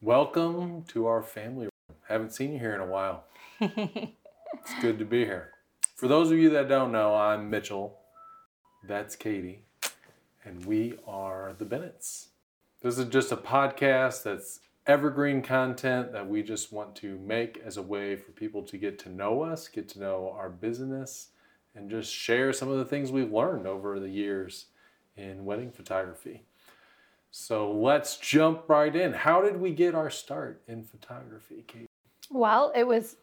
Welcome to our family room. Haven't seen you here in a while. It's good to be here. For those of you that don't know, I'm Mitchell. That's Katie. And we are the Bennetts. This is just a podcast that's evergreen content that we just want to make as a way for people to get to know us, get to know our business, and just share some of the things we've learned over the years in wedding photography. So let's jump right in. How did we get our start in photography, Kate? Well, it was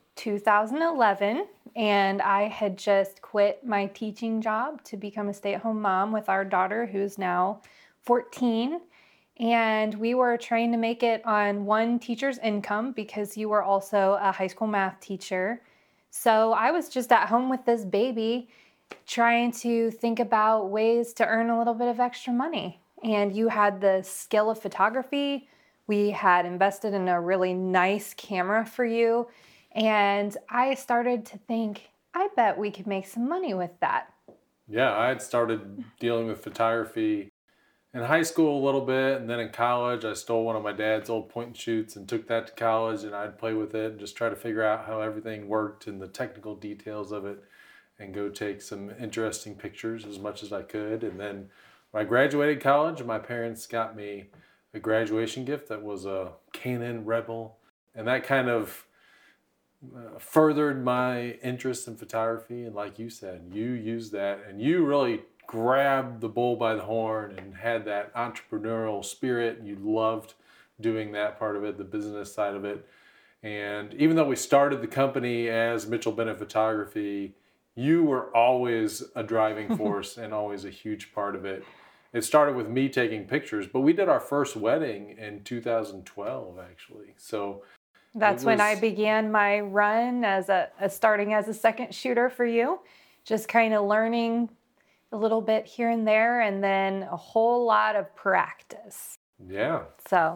2011, and I had just quit my teaching job to become a stay-at-home mom with our daughter, who's now 14. And we were trying to make it on one teacher's income because you were also a high school math teacher. So I was just at home with this baby trying to think about ways to earn a little bit of extra money. And you had the skill of photography. We had invested in a really nice camera for you. And I started to think, I bet we could make some money with that. Yeah, I had started dealing with photography in high school a little bit, and then in college I stole one of my dad's old point and shoots and took that to college, and I'd play with it and just try to figure out how everything worked and the technical details of it and go take some interesting pictures as much as I could. And then when I graduated college, my parents got me a graduation gift that was a Canon Rebel, and that kind of furthered my interest in photography. And like you said, you used that and you really grabbed the bull by the horn and had that entrepreneurial spirit. You loved doing that part of it, the business side of it. And even though we started the company as Mitchell Bennett Photography, you were always a driving force and always a huge part of it. It started with me taking pictures, but we did our first wedding in 2012, actually. So that's when I began my run as starting as a second shooter for you, just kind of learning a little bit here and there, and then a whole lot of practice. Yeah. So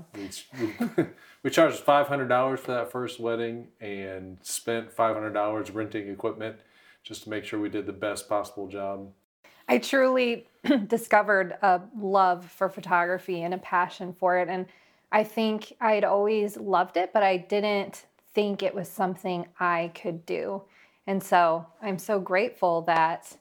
we charged $500 for that first wedding and spent $500 renting equipment just to make sure we did the best possible job. I truly discovered a love for photography and a passion for it. And I think I'd always loved it, but I didn't think it was something I could do. And so I'm so grateful that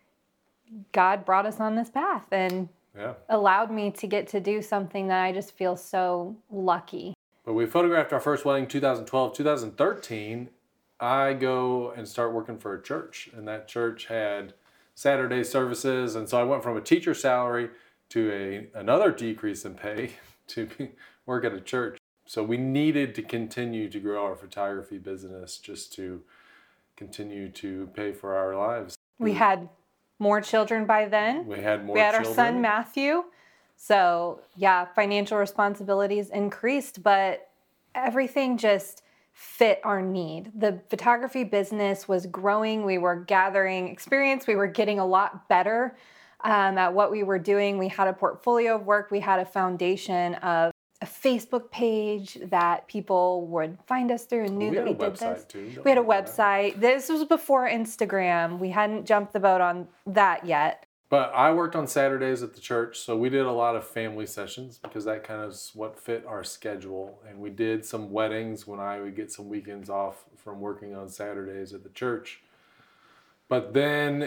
God brought us on this path and allowed me to get to do something that I just feel so lucky. But we photographed our first wedding in 2012. 2013, I go and start working for a church, and that church had Saturday services, and so I went from a teacher salary to another decrease in pay to work at a church. So we needed to continue to grow our photography business just to continue to pay for our lives. We had more children by then. We had our son Matthew. So yeah, financial responsibilities increased, but everything just fit our need. The photography business was growing. We were gathering experience. We were getting a lot better at what we were doing. We had a portfolio of work. We had a foundation of a Facebook page that people would find us through and knew that we did this. We had a website. This was before Instagram. We hadn't jumped the boat on that yet. But I worked on Saturdays at the church, so we did a lot of family sessions because that kind of is what fit our schedule. And we did some weddings when I would get some weekends off from working on Saturdays at the church. But then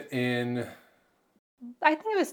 I think it was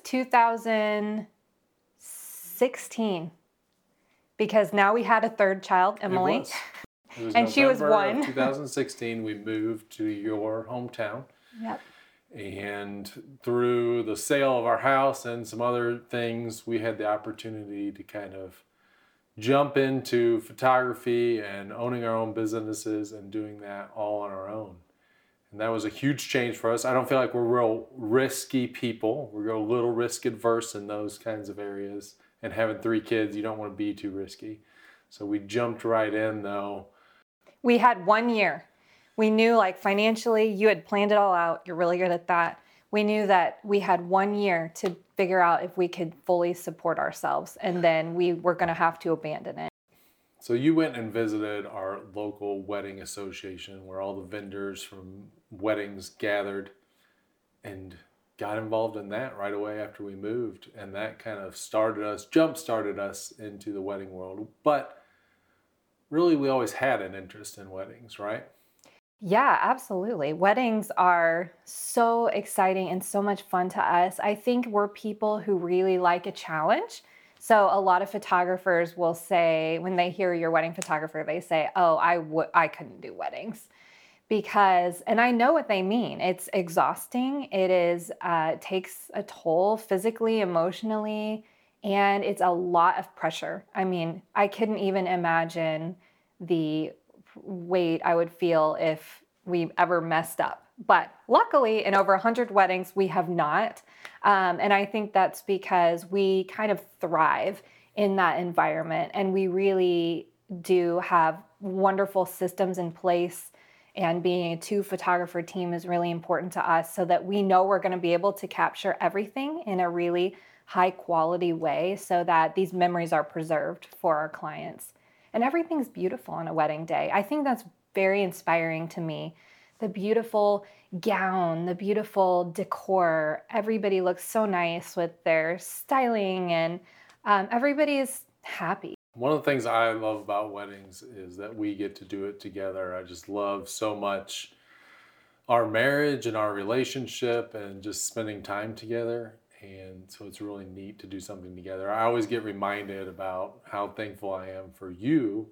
2016, because now we had a third child, Emily. It was and she was one. 2016, we moved to your hometown. Yep. And through the sale of our house and some other things, we had the opportunity to kind of jump into photography and owning our own businesses and doing that all on our own. And that was a huge change for us. I don't feel like we're real risky people. We're a little risk adverse in those kinds of areas. And having 3 kids, you don't want to be too risky. So we jumped right in, though. We had 1 year. We knew, like, financially, you had planned it all out. You're really good at that. We knew that we had 1 year to figure out if we could fully support ourselves, and then we were going to have to abandon it. So you went and visited our local wedding association where all the vendors from weddings gathered and got involved in that right away after we moved. And that kind of jump-started us into the wedding world. But really we always had an interest in weddings, right? Yeah, absolutely. Weddings are so exciting and so much fun to us. I think we're people who really like a challenge. So a lot of photographers will say when they hear you're wedding photographer, they say, "Oh, I couldn't do weddings." Because and I know what they mean. It's exhausting. It takes a toll physically, emotionally, and it's a lot of pressure. I mean, I couldn't even imagine the weight I would feel if we ever messed up. But luckily, in over 100 weddings, we have not. And I think that's because we kind of thrive in that environment and we really do have wonderful systems in place, and being a two photographer team is really important to us so that we know we're going to be able to capture everything in a really high quality way so that these memories are preserved for our clients. And everything's beautiful on a wedding day. I think that's very inspiring to me. The beautiful gown, the beautiful decor, everybody looks so nice with their styling, and everybody is happy. One of the things I love about weddings is that we get to do it together. I just love so much our marriage and our relationship and just spending time together. And so it's really neat to do something together. I always get reminded about how thankful I am for you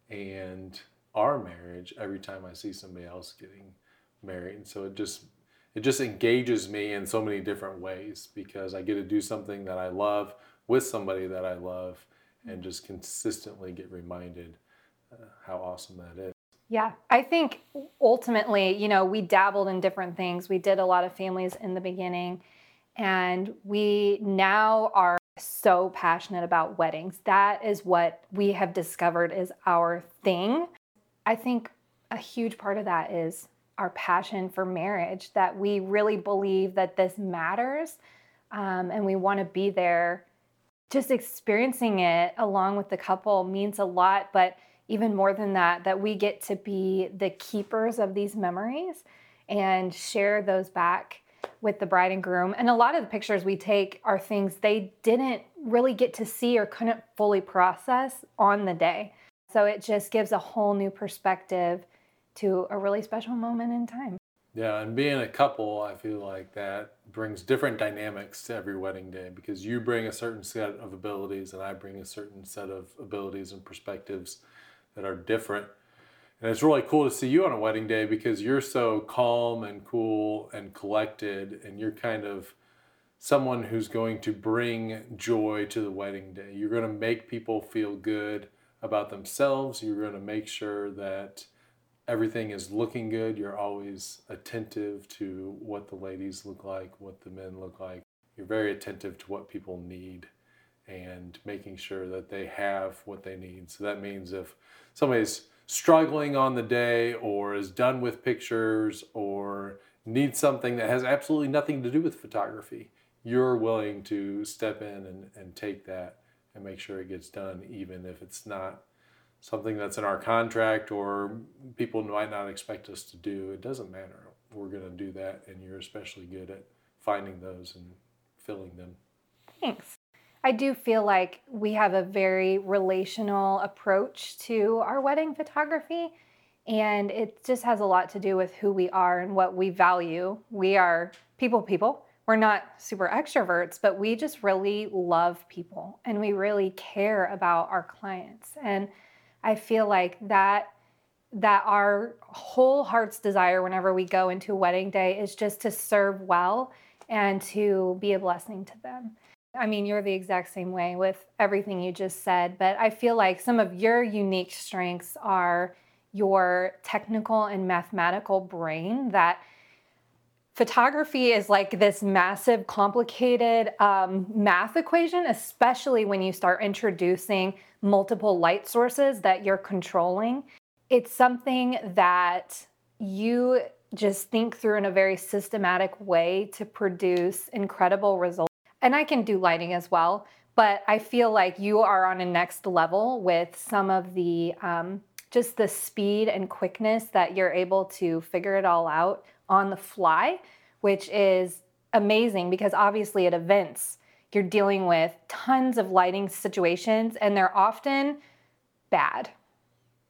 and our marriage every time I see somebody else getting married. And so it just engages me in so many different ways because I get to do something that I love with somebody that I love and just consistently get reminded how awesome that is. Yeah, I think ultimately, we dabbled in different things. We did a lot of families in the beginning, and we now are so passionate about weddings. That is what we have discovered is our thing. I think a huge part of that is our passion for marriage, that we really believe that this matters, and we want to be there. Just experiencing it along with the couple means a lot, but even more than that, that we get to be the keepers of these memories and share those back with the bride and groom. And a lot of the pictures we take are things they didn't really get to see or couldn't fully process on the day. So it just gives a whole new perspective to a really special moment in time. Yeah, and being a couple, I feel like that brings different dynamics to every wedding day because you bring a certain set of abilities and I bring a certain set of abilities and perspectives that are different. And it's really cool to see you on a wedding day because you're so calm and cool and collected, and you're kind of someone who's going to bring joy to the wedding day. You're going to make people feel good about themselves. You're going to make sure that everything is looking good. You're always attentive to what the ladies look like, what the men look like. You're very attentive to what people need and making sure that they have what they need. So that means if somebody's struggling on the day or is done with pictures or needs something that has absolutely nothing to do with photography, you're willing to step in and take that and make sure it gets done, even if it's not something that's in our contract or people might not expect us to do. It doesn't matter. We're going to do that, and you're especially good at finding those and filling them. Thanks. I do feel like we have a very relational approach to our wedding photography, and it just has a lot to do with who we are and what we value. We are people. We're not super extroverts, but we just really love people and we really care about our clients. And I feel like that our whole heart's desire whenever we go into a wedding day is just to serve well and to be a blessing to them. I mean, you're the exact same way with everything you just said, but I feel like some of your unique strengths are your technical and mathematical brain. That photography is like this massive, complicated math equation, especially when you start introducing multiple light sources that you're controlling. It's something that you just think through in a very systematic way to produce incredible results. And I can do lighting as well, but I feel like you are on a next level with some of the just the speed and quickness that you're able to figure it all out on the fly, which is amazing because obviously at events, you're dealing with tons of lighting situations and they're often bad.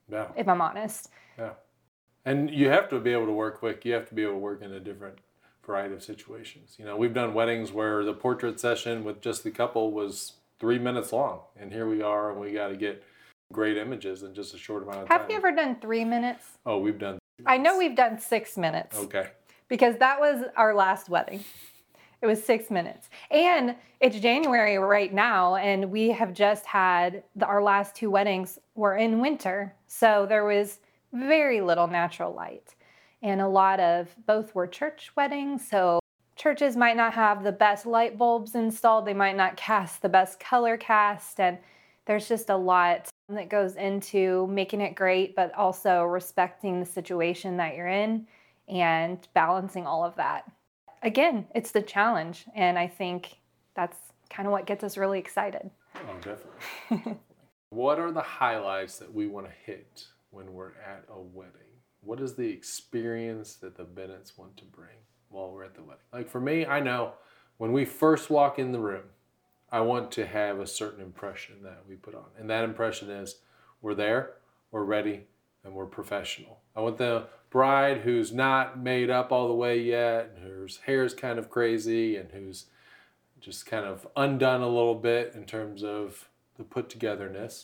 Yeah. if I'm honest. Yeah. And you have to be able to work quick. You have to be able to work in a different variety of situations. You know, we've done weddings where the portrait session with just the couple was 3 minutes long. And here we are, and we got to get great images in just a short amount of time. Have you ever done 3 minutes? Oh, we've done. I know we've done 6 minutes. Okay. Because that was our last wedding. It was 6 minutes. And it's January right now, and we have just had our last 2 weddings were in winter. So there was very little natural light. And a lot of both were church weddings. So churches might not have the best light bulbs installed. They might not cast the best color cast. And there's just a lot that goes into making it great, but also respecting the situation that you're in and balancing all of that. Again, it's the challenge, and I think that's kind of what gets us really excited. Oh, definitely. What are the highlights that we want to hit when we're at a wedding? What is the experience that the Bennetts want to bring while we're at the wedding? Like for me, I know when we first walk in the room, I want to have a certain impression that we put on. And that impression is we're there, we're ready, and we're professional. I want the bride who's not made up all the way yet, and whose hair's kind of crazy, and who's just kind of undone a little bit in terms of the put togetherness.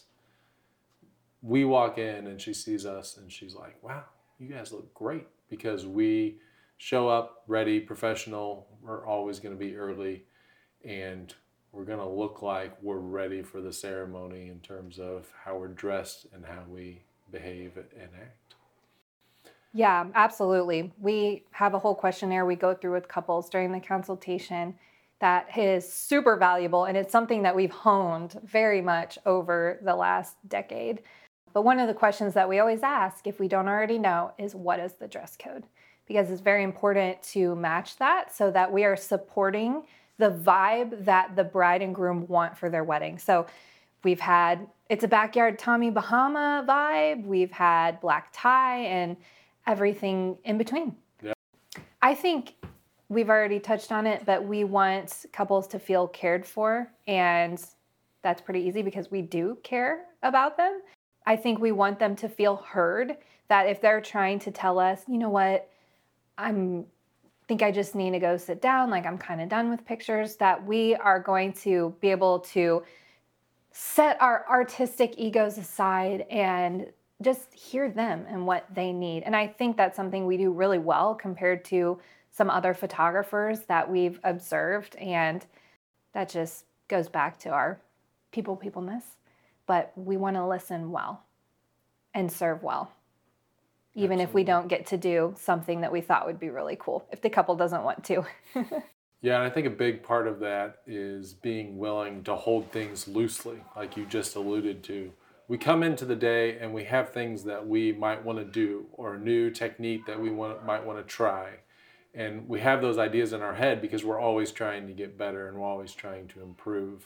We walk in and she sees us and she's like, wow, you guys look great, because we show up ready, professional. We're always going to be early, and we're going to look like we're ready for the ceremony in terms of how we're dressed and how we behave and act. Yeah, absolutely. We have a whole questionnaire we go through with couples during the consultation that is super valuable, and it's something that we've honed very much over the last decade. But one of the questions that we always ask, if we don't already know, is what is the dress code? Because it's very important to match that so that we are supporting the vibe that the bride and groom want for their wedding. So we've had, it's a backyard Tommy Bahama vibe. We've had black tie and everything in between. Yeah. I think we've already touched on it, but we want couples to feel cared for, and that's pretty easy because we do care about them. I think we want them to feel heard, that if they're trying to tell us, you know what, think I just need to go sit down, like I'm kind of done with pictures, that we are going to be able to set our artistic egos aside and just hear them and what they need. And I think that's something we do really well compared to some other photographers that we've observed. And that just goes back to our peopleness. But we want to listen well and serve well, even Absolutely. if we don't get to do something that we thought would be really cool, if the couple doesn't want to. Yeah, and I think a big part of that is being willing to hold things loosely, like you just alluded to. We come into the day and we have things that we might want to do, or a new technique that we might want to try. And we have those ideas in our head because we're always trying to get better and we're always trying to improve.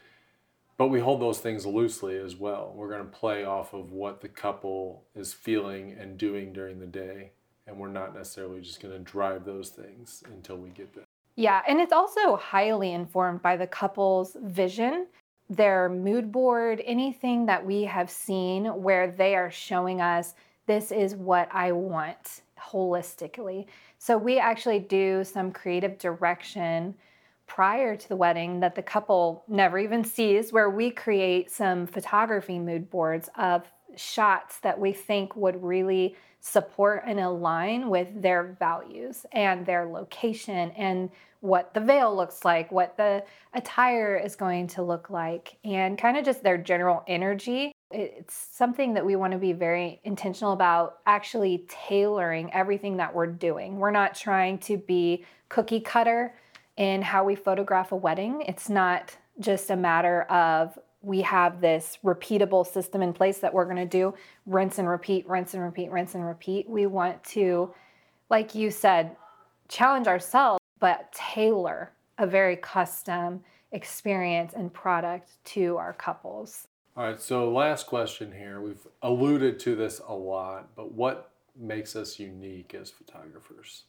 But we hold those things loosely as well. We're going to play off of what the couple is feeling and doing during the day. And we're not necessarily just going to drive those things until we get there. Yeah, and it's also highly informed by the couple's vision, their mood board, anything that we have seen where they are showing us, this is what I want holistically. So we actually do some creative direction prior to the wedding that the couple never even sees, where we create some photography mood boards of shots that we think would really support and align with their values and their location and what the veil looks like, what the attire is going to look like, and kind of just their general energy. It's something that we want to be very intentional about, actually tailoring everything that we're doing. We're not trying to be cookie cutter in how we photograph a wedding. It's not just a matter of we have this repeatable system in place that we're going to do, rinse and repeat, rinse and repeat, rinse and repeat. We want to, like you said, challenge ourselves, but tailor a very custom experience and product to our couples. All right, so last question here. We've alluded to this a lot, but what makes us unique as photographers?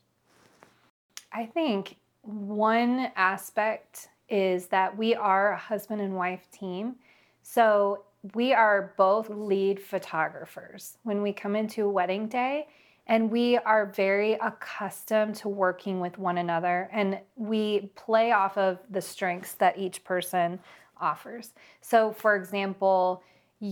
I think one aspect is that we are a husband and wife team. So we are both lead photographers when we come into a wedding day, and we are very accustomed to working with one another, and we play off of the strengths that each person offers. So, for example,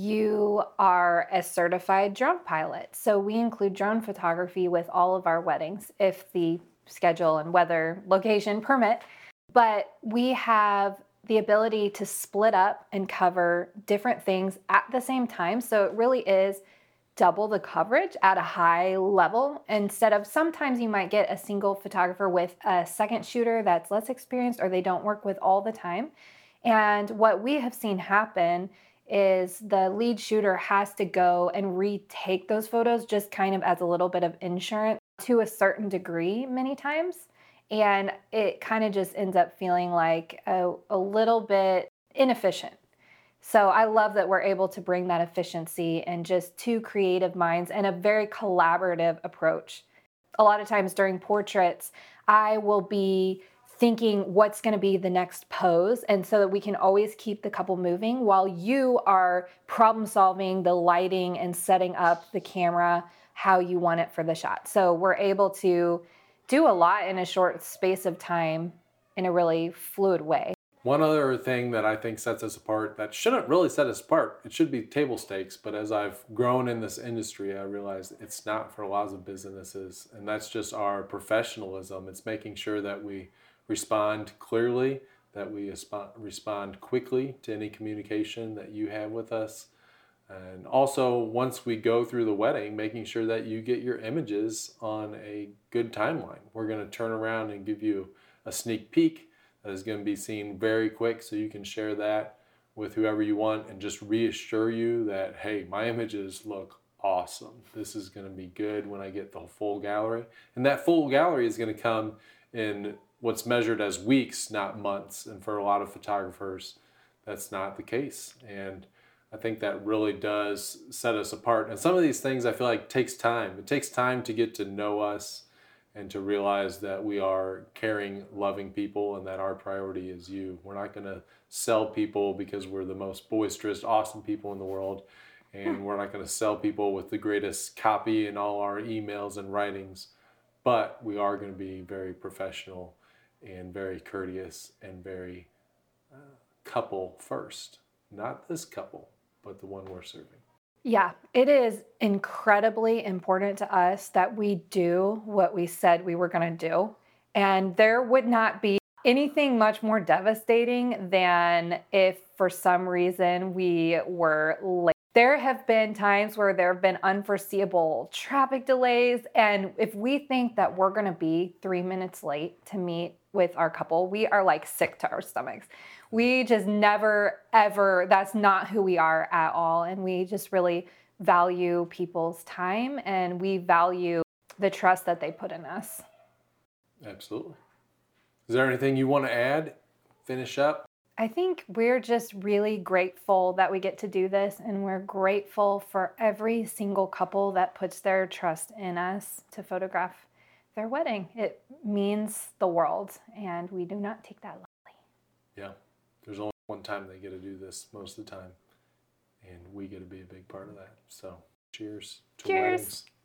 you are a certified drone pilot. So, we include drone photography with all of our weddings if the schedule and weather location permit. But we have the ability to split up and cover different things at the same time. So it really is double the coverage at a high level. Instead of sometimes you might get a single photographer with a second shooter that's less experienced or they don't work with all the time. And what we have seen happen is the lead shooter has to go and retake those photos just kind of as a little bit of insurance to a certain degree many times. And it kind of just ends up feeling like a little bit inefficient. So I love that we're able to bring that efficiency and just two creative minds and a very collaborative approach. A lot of times during portraits, I will be thinking what's going to be the next pose, and so that we can always keep the couple moving while you are problem solving the lighting and setting up the camera how you want it for the shot. So we're able to do a lot in a short space of time in a really fluid way. One other thing that I think sets us apart, that shouldn't really set us apart, it should be table stakes, but as I've grown in this industry, I realize it's not for lots of businesses, and that's just our professionalism. It's making sure that we respond clearly, that we respond quickly to any communication that you have with us. And also, once we go through the wedding, making sure that you get your images on a good timeline. We're going to turn around and give you a sneak peek that is going to be seen very quick, so you can share that with whoever you want and just reassure you that, hey, my images look awesome. This is going to be good when I get the full gallery. And that full gallery is going to come in what's measured as weeks, not months. And for a lot of photographers, that's not the case. And I think that really does set us apart. And some of these things I feel like takes time. It takes time to get to know us and to realize that we are caring, loving people and that our priority is you. We're not going to sell people because we're the most boisterous, awesome people in the world. And we're not going to sell people with the greatest copy in all our emails and writings. But we are going to be very professional and very courteous and very couple first. Not this couple, but the one we're serving. Yeah, it is incredibly important to us that we do what we said we were going to do. And there would not be anything much more devastating than if for some reason we were late. There have been times where there have been unforeseeable traffic delays. And if we think that we're going to be 3 minutes late to meet with our couple, we are like sick to our stomachs. We just never, ever, that's not who we are at all. And we just really value people's time and we value the trust that they put in us. Absolutely. Is there anything you want to add? Finish up? I think we're just really grateful that we get to do this, and we're grateful for every single couple that puts their trust in us to photograph their wedding. It means the world, and we do not take that lightly. Yeah. There's only one time they get to do this most of the time, and we get to be a big part of that. So cheers to weddings.